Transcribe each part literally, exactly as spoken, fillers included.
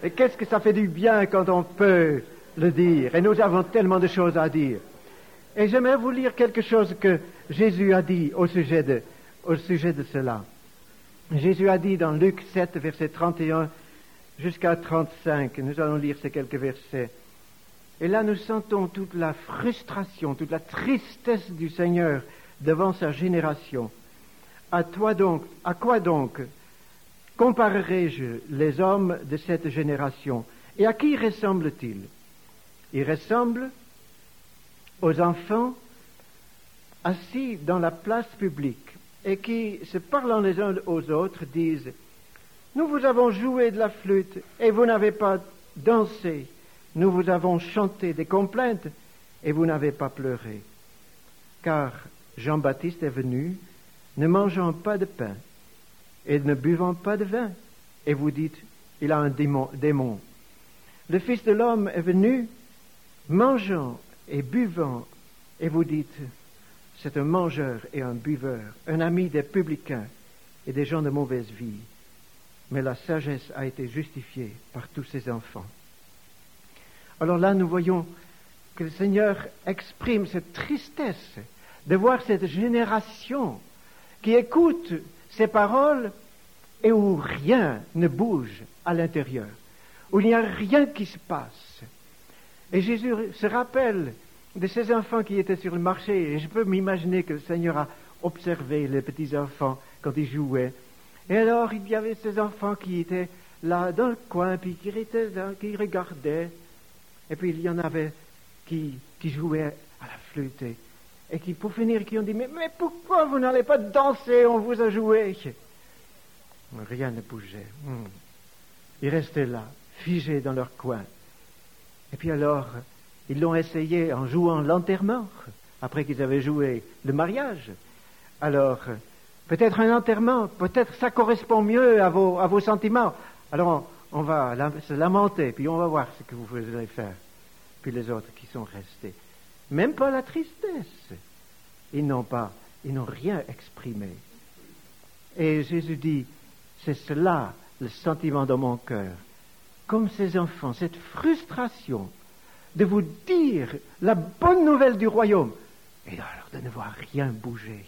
Et qu'est-ce que ça fait du bien quand on peut le dire. Et nous avons tellement de choses à dire. Et j'aimerais vous lire quelque chose que Jésus a dit au sujet de, au sujet de cela. Jésus a dit dans Luc sept, verset trente et un jusqu'à trente-cinq, nous allons lire ces quelques versets. Et là, nous sentons toute la frustration, toute la tristesse du Seigneur devant sa génération. À toi donc, à quoi donc comparerai-je les hommes de cette génération? Et à qui ressemblent-ils? Ils ressemblent aux enfants assis dans la place publique et qui, se parlant les uns aux autres, disent « Nous vous avons joué de la flûte et vous n'avez pas dansé. Nous vous avons chanté des complaintes et vous n'avez pas pleuré. Car Jean-Baptiste est venu, ne mangeant pas de pain et ne buvant pas de vin. Et vous dites, il a un démon. démon. Le Fils de l'homme est venu, mangeant et buvant, et vous dites, c'est un mangeur et un buveur, un ami des publicains et des gens de mauvaise vie. Mais la sagesse a été justifiée par tous ses enfants. » Alors là, nous voyons que le Seigneur exprime cette tristesse de voir cette génération qui écoute ses paroles et où rien ne bouge à l'intérieur, où il n'y a rien qui se passe. Et Jésus se rappelle de ces enfants qui étaient sur le marché, et je peux m'imaginer que le Seigneur a observé les petits enfants quand ils jouaient. Et alors, il y avait ces enfants qui étaient là dans le coin, puis qui étaient là, qui regardaient. Et puis il y en avait qui, qui jouaient à la flûte et, et qui, pour finir, qui ont dit, mais, mais pourquoi vous n'allez pas danser, on vous a joué. Rien ne bougeait. Hmm. Ils restaient là, figés dans leur coin. Et puis alors, ils l'ont essayé en jouant l'enterrement, après qu'ils avaient joué le mariage. Alors, peut-être un enterrement, peut-être ça correspond mieux à vos, à vos sentiments. Alors, on, on va se lamenter, puis on va voir ce que vous allez faire. Puis les autres qui sont restés. Même pas la tristesse. Ils n'ont pas, ils n'ont rien exprimé. Et Jésus dit, c'est cela le sentiment dans mon cœur. Comme ces enfants, cette frustration de vous dire la bonne nouvelle du royaume, et alors de ne voir rien bouger.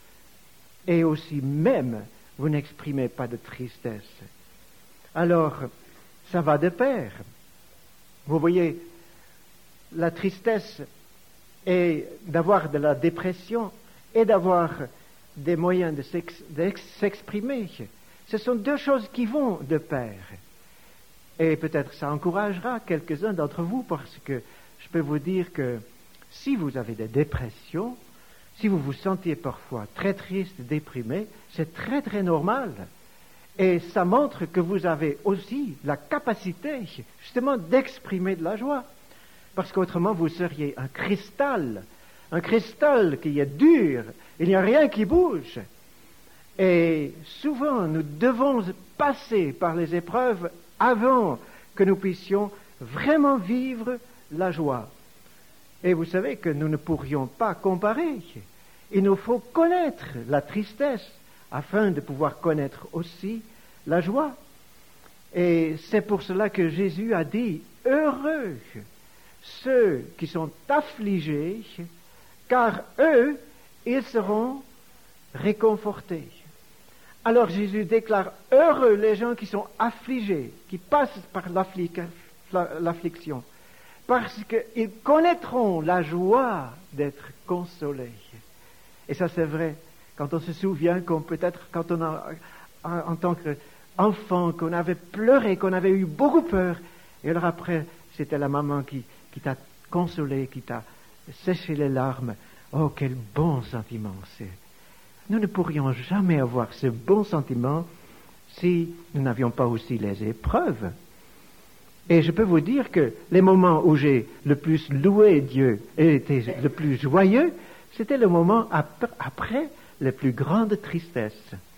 Et aussi même, vous n'exprimez pas de tristesse. Alors, ça va de pair. Vous voyez, la tristesse est d'avoir de la dépression et d'avoir des moyens de s'ex, de s'exprimer. Ce sont deux choses qui vont de pair. Et peut-être ça encouragera quelques-uns d'entre vous, parce que je peux vous dire que si vous avez des dépressions, si vous vous sentiez parfois très triste, déprimé, c'est très très normal. Et ça montre que vous avez aussi la capacité justement d'exprimer de la joie. Parce qu'autrement vous seriez un cristal, un cristal qui est dur, il n'y a rien qui bouge. Et souvent nous devons passer par les épreuves avant que nous puissions vraiment vivre la joie. Et vous savez que nous ne pourrions pas comparer. Il nous faut connaître la tristesse afin de pouvoir connaître aussi la joie. Et c'est pour cela que Jésus a dit, heureux ceux qui sont affligés, car eux, ils seront réconfortés. Alors Jésus déclare heureux les gens qui sont affligés, qui passent par l'affliction, parce qu'ils connaîtront la joie d'être consolés. Et ça c'est vrai, quand on se souvient qu'on peut-être, quand on a, en tant qu'enfant, qu'on avait pleuré, qu'on avait eu beaucoup peur, et alors après, c'était la maman qui, qui t'a consolé, qui t'a séché les larmes. Oh, quel bon sentiment c'est! Nous ne pourrions jamais avoir ce bon sentiment si nous n'avions pas aussi les épreuves. Et je peux vous dire que les moments où j'ai le plus loué Dieu et été le plus joyeux, c'était le moment après les plus grandes tristesses.